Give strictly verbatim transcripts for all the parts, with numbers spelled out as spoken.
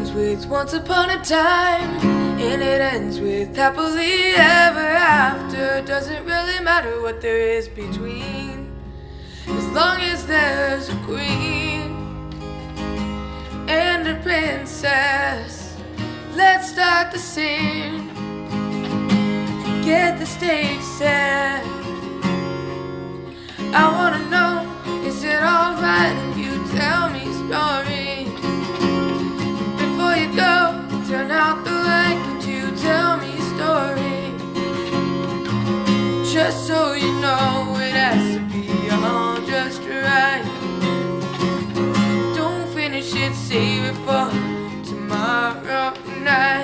begins with once upon a time, and it ends with happily ever after. Doesn't really matter what there is between, as long as there's a queen and a princess. Let's start the scene, get the stage set. I wanna know, is it alright if you tell me stories? Before you go, turn out the light, could you tell me a story? Just so you know, it has to be all just right. Don't finish it, save it for tomorrow night.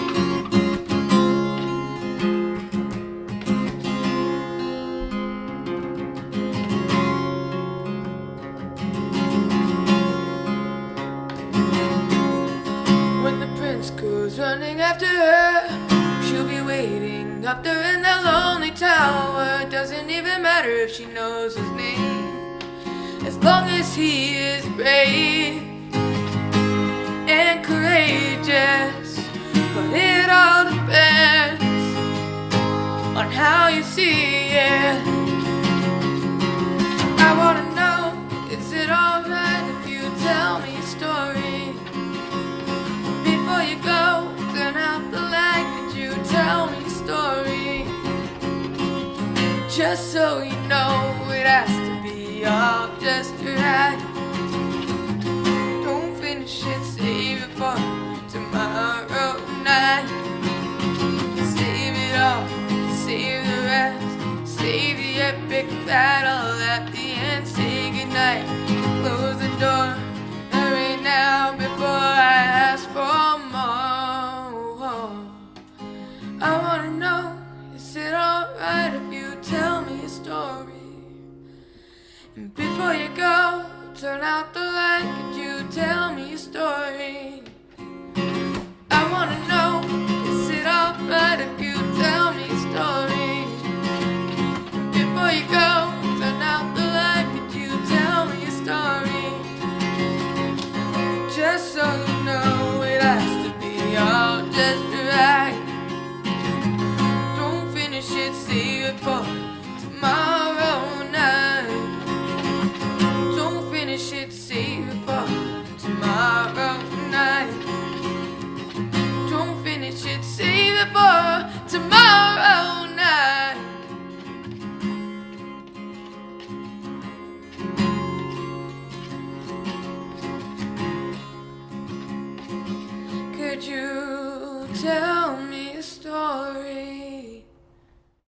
Goes running after her, she'll be waiting up there in that lonely tower. Doesn't even matter if she knows his name, as long as he is brave and courageous. But it all depends on how you see it. I wanna know, is it alright if you tell me a story? Before you go, turn out the light, could you tell me a story? Just so you know, it has to be all just right. Don't finish it, save it for tomorrow night. Save it all, save the rest, save the epic battle at the end. Say goodnight, close the door, hurry now before I ask for more. I wanna know, is it alright if you tell me a story? And before you go, turn out the light, could you tell me a story? I wanna know, is it alright if you tell me a story? Before you go, turn out the light, could you tell me a story? Just so you know, it has to be all just right. Don't finish it, save it for tomorrow night. Don't finish it, save it for tomorrow night. Don't finish it, save it for tomorrow night. Could you tell me a story?